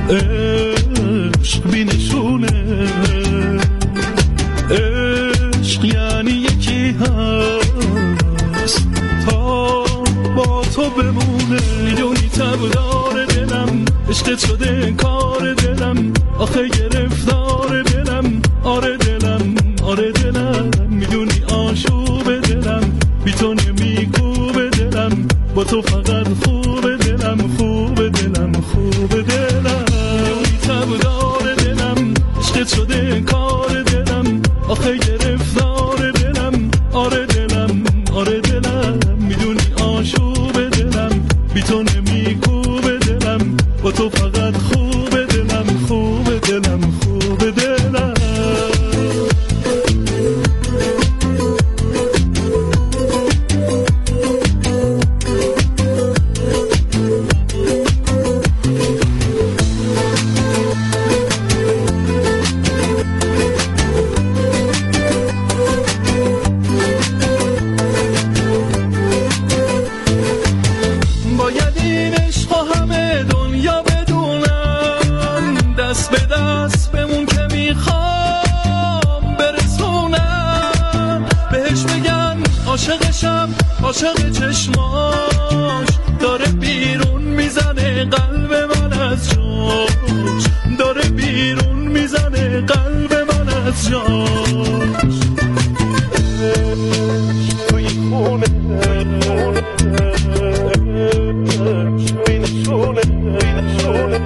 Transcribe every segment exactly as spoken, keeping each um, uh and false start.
عشق بینشونه، عشق یعنی یکی هست تا با تو بمونه. میدونی تب داره دلم، عشقت شده کار دلم، آخه گرفتار دلم، آره دلم آره دلم. میدونی آشوب دلم بی تو نمیکوب دلم، با تو فقط خوب دلم خوب دلم خوب دلم. میدونی تب داره دلم، عشقت شده کار دلم، آخه گرفتار دلم، آره دلم آره دلم. میدونی آشوب دلم بی تو نمیکوب دلم، با تو فقط خوب دلم خوب دلم خوب دلم. عاشق چشماش داره بیرون میزنه قلب من از جاش، داره بیرون میزنه قلب من از جاش. توی خونه بینشونه بینشونه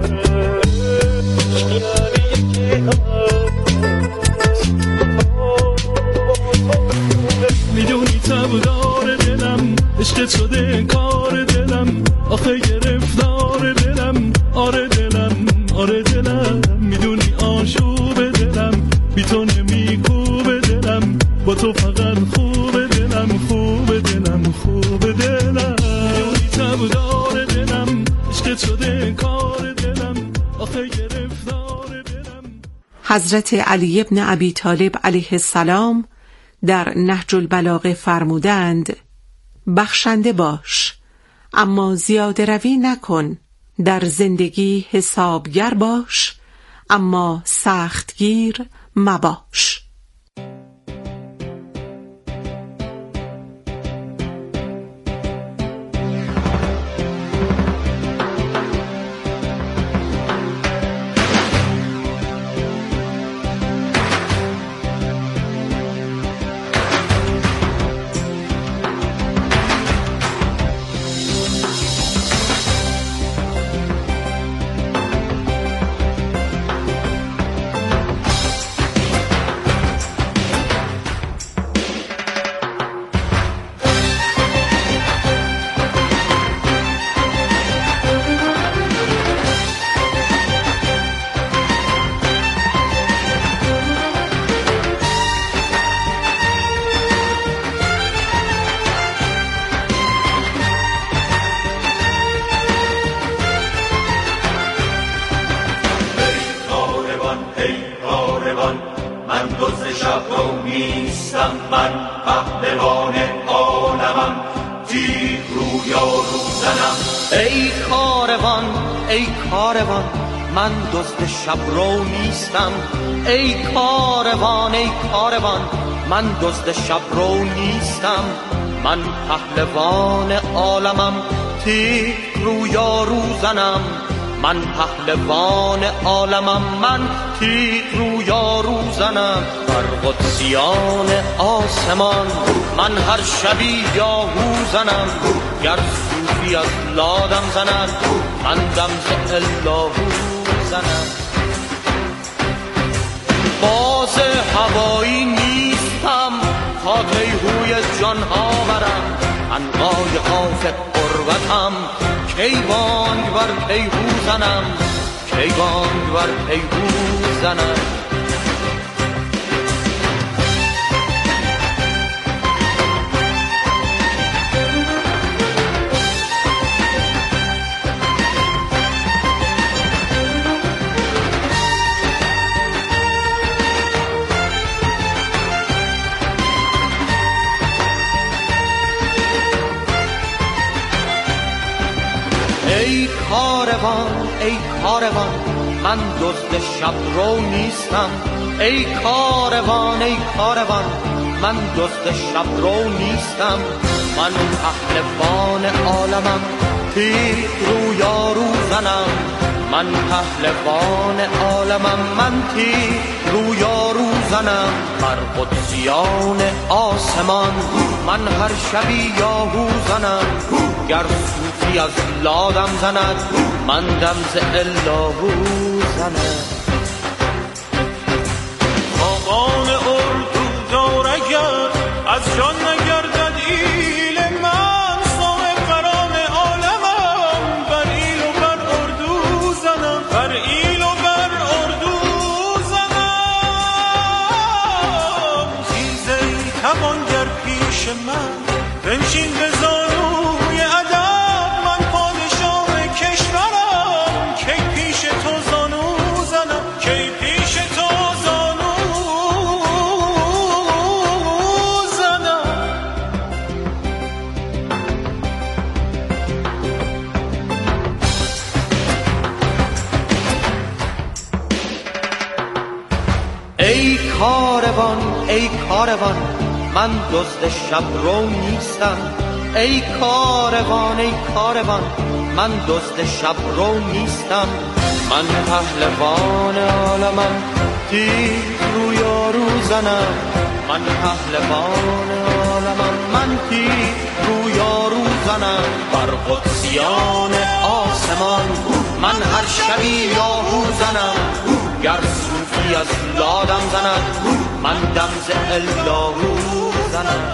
میدونی تب داره دلم، عشقت شده کار دلم، آخه گرفتار دلم، آره دلم آره دلم. میدونی آشوب دلم بی تو نمیکوب دلم، با تو فقط خوب دلم خوب دلم خوب دلم. میدونی تب داره دلم، عشقت شده کار دلم، آخه گرفتار دلم. حضرت علی ابن ابی طالب علیه السلام در نهج البلاغه فرمودند بخشنده باش اما زیاده روی نکن، در زندگی حسابگر باش اما سختگیر مباش. من پهلوان عالمم، تیغ رویا رو زنم. ای کاروان ای کاروان من دزد شب رو نیستم. ای کاروان ای کاروان من دزد شب رو نیستم. من پهلوان عالمم، تیغ رویا رو زنم. من پهلوان عالمم، من تیغ رویا رو زنم. بر قدسیان آسمان من هر شبی یاهو زنم. گر صوفی از لادم زند، من دم ز اللهو زنم. باز هوایی نیستم تا تیهوی جانها برم. عنقای قاف قربتم، کی بانگ بر تیهو زنم. کی بانگ بر تیهو زنم. ای کاروان کاروان ای کاروان من دزد شب رو نیستم. ای کاروان ای کاروان من دزد شب رو نیستم. من پهلوان عالمم تیر رو یارو زنم. من پهلوان عالمم من تیر رو یارو زنم. بر قدسیان آسمان من هر شبی یاهو زنم. گر صوفی از لادم زند من دم ز اللهو زنم. خاقان اردو دار اگر از جان نگردد ایل من صاحب قران عالمم. بر ایل و بر اردو زنم بر ایل و بر اردو زنم. خیزه توانگر پیش من بنشین به زانوی ادب. من پادشاه کشورم کی پیش تو زانو زنم کی پیش تو زانو زنم. ای کاروان ای کاروان من دزد شب رو نیستم. ای کاروان ای کاروان من دزد شب رو نیستم. من پهلوان عالمم تیر رو یارو زنم. من پهلوان عالمم من تیر رو یارو زنم. بر قدسیان آسمان من هر شبی یاهو زنم. گر صوفی از لادم زند من دم ز اللهو زنم.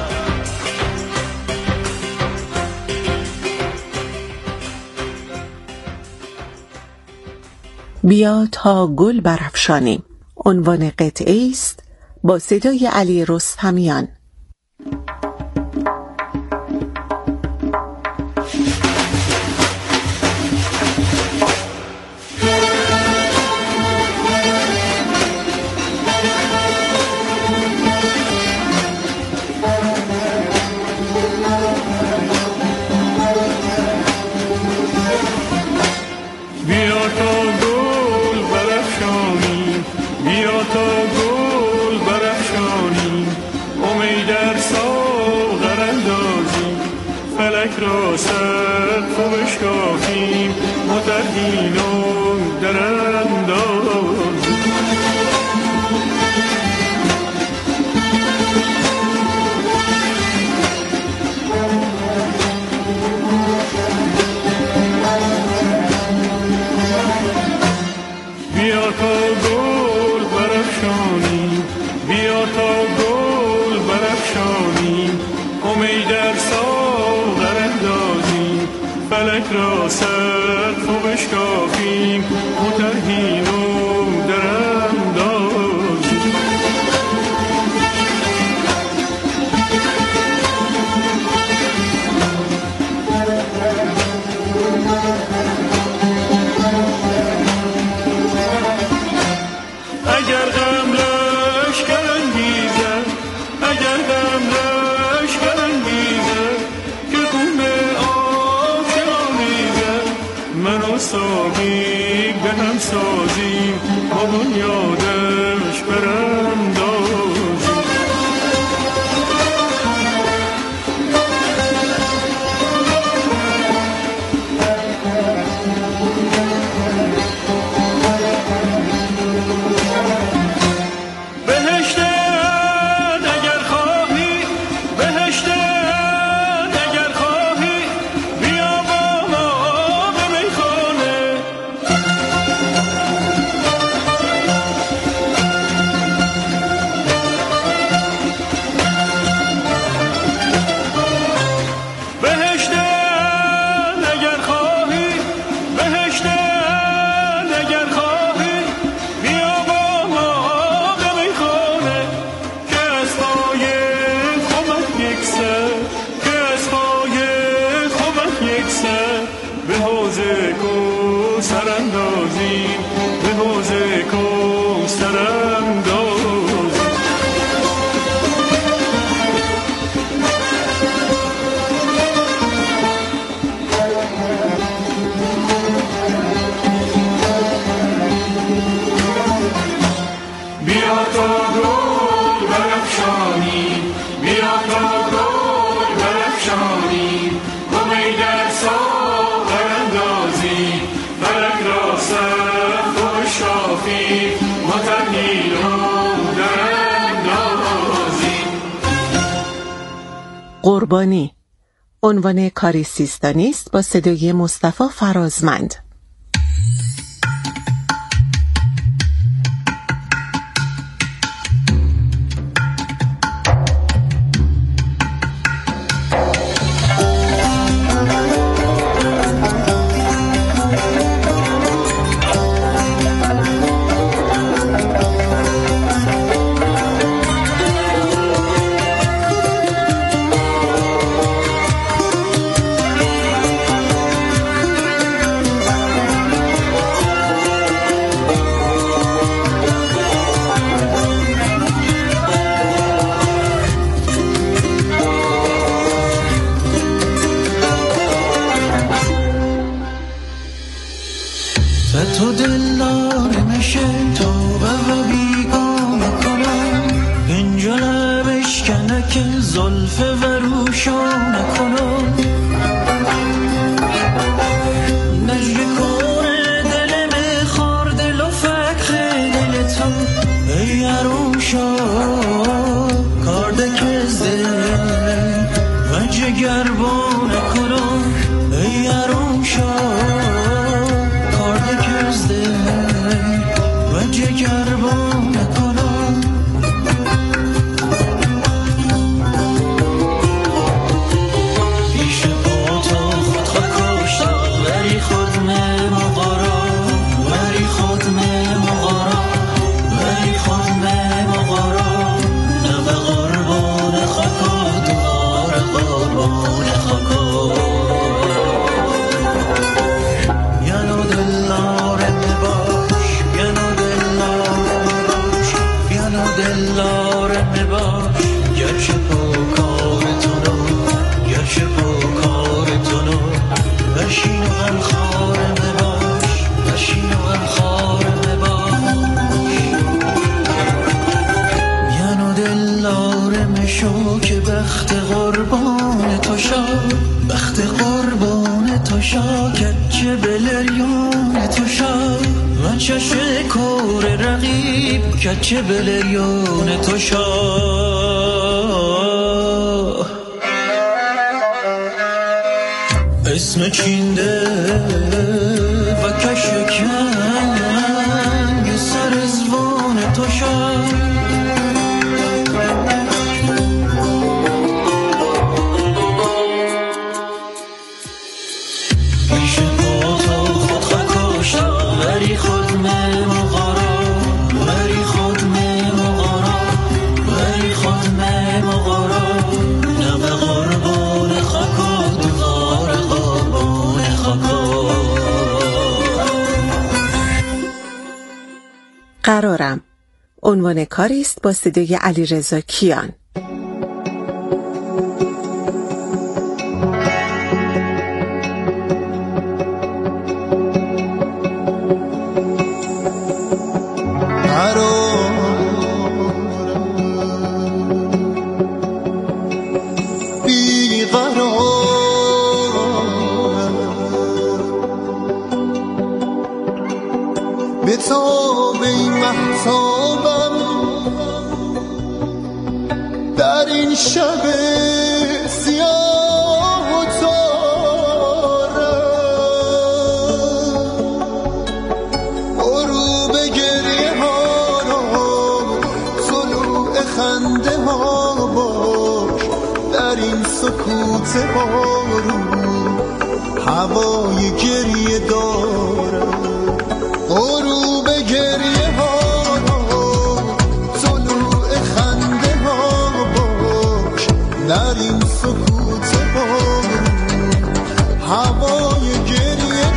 بیا تا گل برافشانیم عنوان قطعه است با صدای علی رستمیان. قربانی، عنوان کاری سیستانی است با صدای مصطفی فرازمند. تو دلار میشه تو و بیگانه کنم اینجا لبش کنه که زلف و روشانه کنم نجر کنه دل میخوار دل و فکر دل تو ای عروشا کارده کزده و جگربانه کنم ای عروشا و جگربانه کنم پیش با تو خود خود کشتم ولی خود می مغارم ولی خود می مغارم ولی خود می مغارم نه به قربان خاکا دوباره قربان خاکا یانو دلاره دلاره میباش گرچه پاکار تونو گرچه پاکار تونو بشین و غم خاره میباش بشین و غم خاره میباش یانو دلاره میشو که بخت قربان تو شا بخت قربان تو شا کچه بلریان تو شا من چشه کور رقیب کچه بلریان تو شاه اسم چینده و کشکنگ سر زبان تو شاه پیش پا تو خود خکاشتم ولی خود می مغارم ولی خود می مغارم ولی خود می مغارم نه به قربان خاکا دوباره قربان خاکا قرارم، عنوان کاری است با صدای علیرضا کیان. به تاب این محتابم در این شب سیاه و تارم غروب گریه ها طلوع خنده ها باش در این سکوت بارون هوای گریه دارم غروب گریه ها طلوع خنده ها باش در این سکوت بارون هوای گریه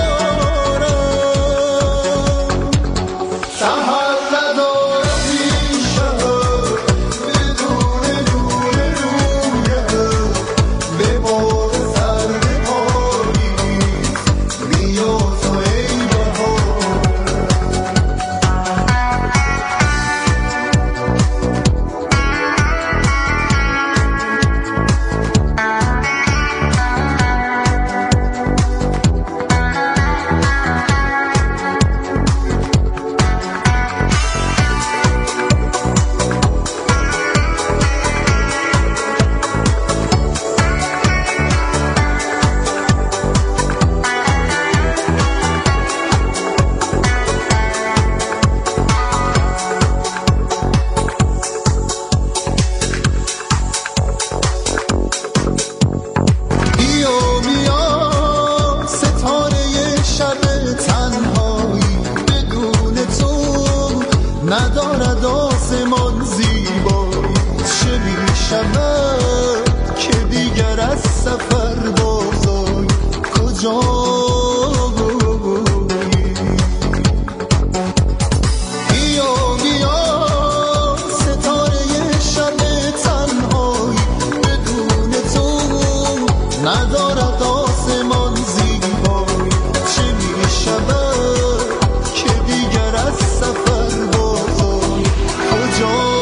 دارم سحر ندارم این شهر بدون نور رویت به باد سرد پاییز بیا تو ای بهار شود که دیگر از سفر بازای کجا بایی. بیا بیا ستاره شب تنهایی، بدون تو ندارد آسمان زیبایی. چه می شود که دیگر از سفر بازای کجا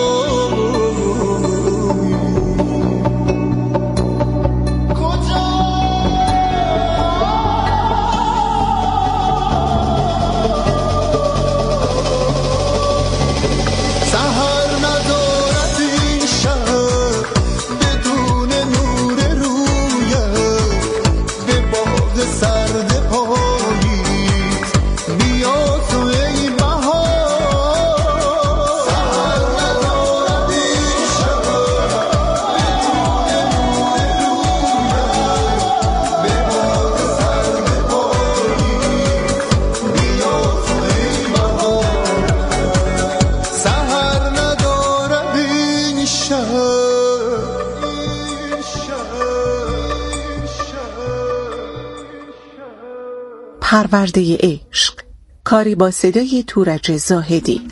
پرورده عشق، کاری با صدای تورج زاهدی.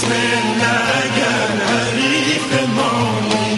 بسم الله اگر حریف مانی.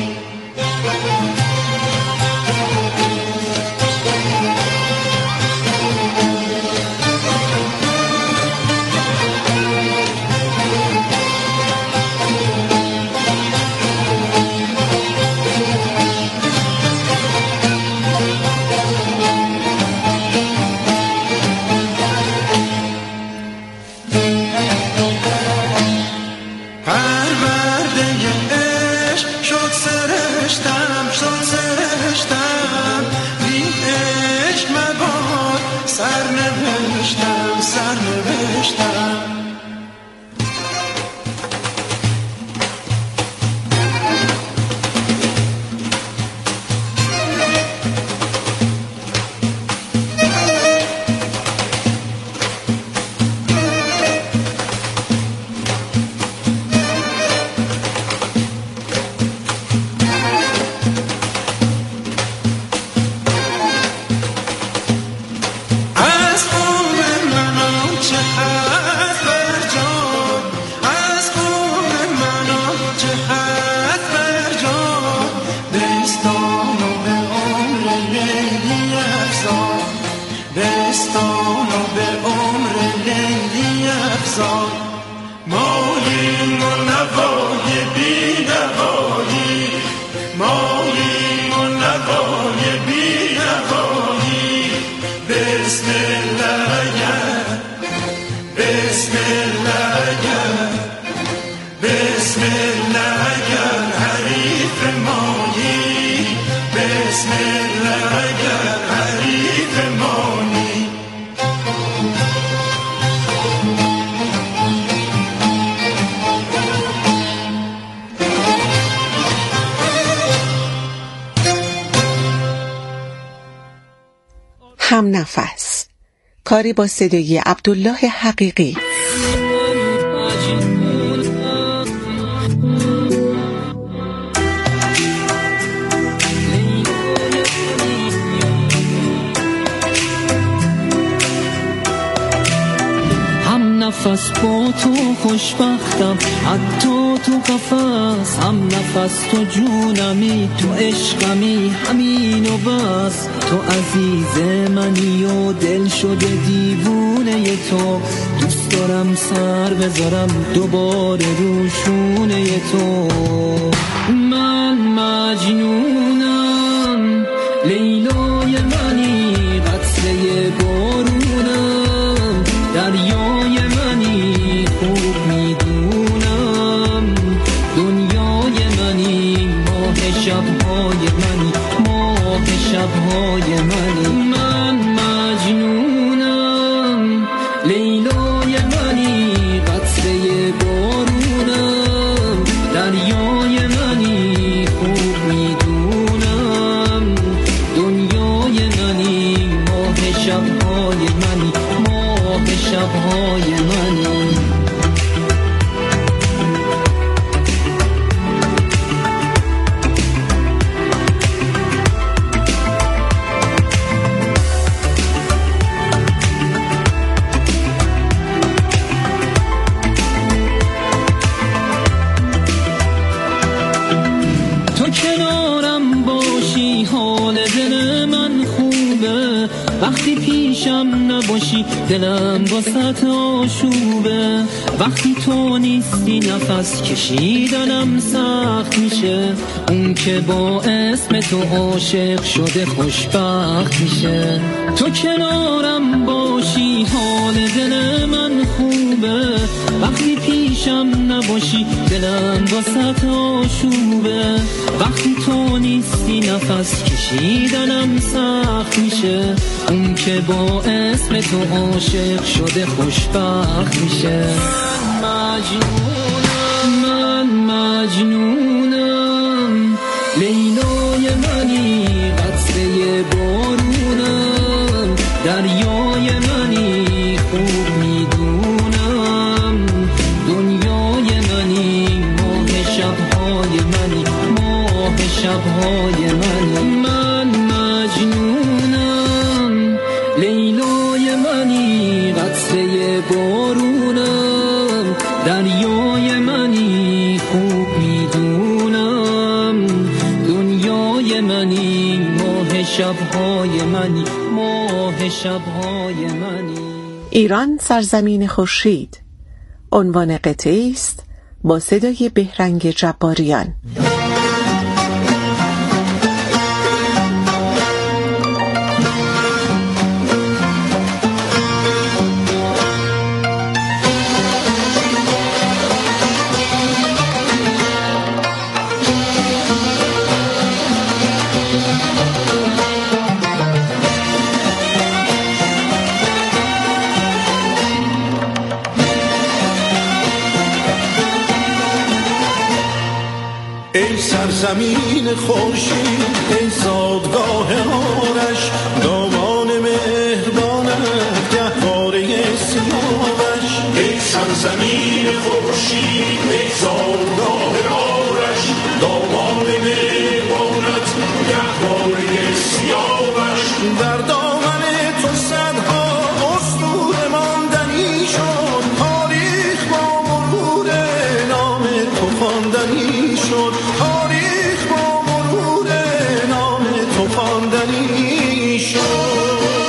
هم نفس، کاری با صدای عبدالله حقیقی. هم نفس با تو خوشبختم، حتی تو قفس. هم نفس تو جونمی، تو عشقمی، همین و بس. تو عزیز منی و دل شده دیوونه تو. دوست دارم سر بذارم دوباره رو شونه تو. من مجنونم، لیلای منی، قطره بارونم، دریای منی، خوب میدونم دنیای منی، ماه شبهای منی، ماه شبهای منی. من مجنونم، لیلای منی، قطره بارونم، دریای منی، خوب میدونم دنیای منی، ماه شبهای منی، ماه شبهای منی. وقتی پیشم نباشی دلم واسط آشوبه. وقتی تو نیستی نفس کشیدنم سخت میشه. اون که با اسم تو عاشق شده خوشبخت میشه. تو کنارم باشی حال دل من خوبه. وقتی پیشم نباشی دلم واسط آشوبه. وقتی تو نیستی نفس کشیدنم سخت میشه. اون که با اسم تو عاشق شده خوشبخت میشه. من مجنونم، من مجنونم، لیلای منی، قطره بارونم، دریای منی، خوب میدونم دنیای منی، ماه شبهای منی، ماه شبهای منی. من مجنونم، لیلای منی، قطره بارونم، دریای من شبهای منی، ماه شبهای منی. ایران سرزمین خورشید عنوان قطعه است با صدای بهرنگ جباریان. ای سرزمین خورشید، ای زادگاه آرش، دامان مهربانت گهواره سیاوش. ای سرزمین خورشید، ای زادگاه آرش، دامان مهربانت گهواره سیاوش. در دامن تو صدها اسطوره ماندنی شد، تاریخ با مرور نام تو خواندنی شد، تاریخ با مرور نام تو خواندنی شد.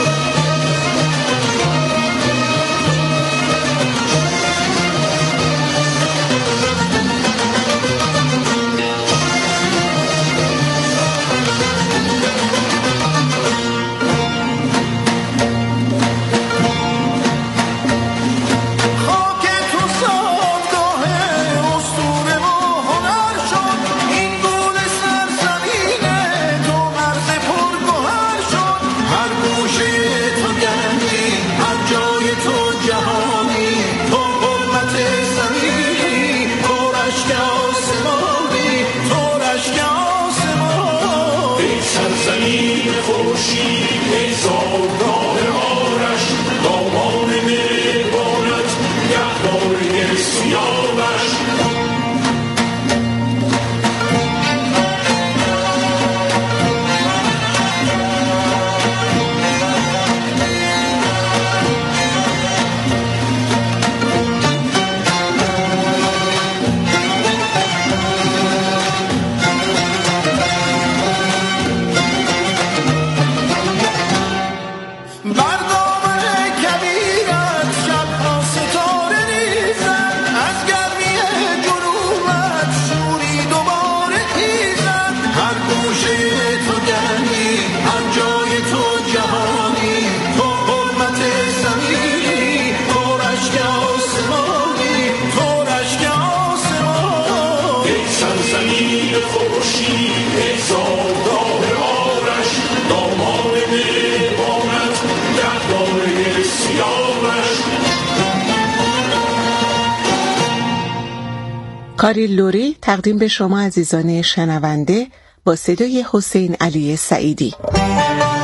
کاری لوری تقدیم به شما عزیزان شنونده با صدای حسین علی سعیدی.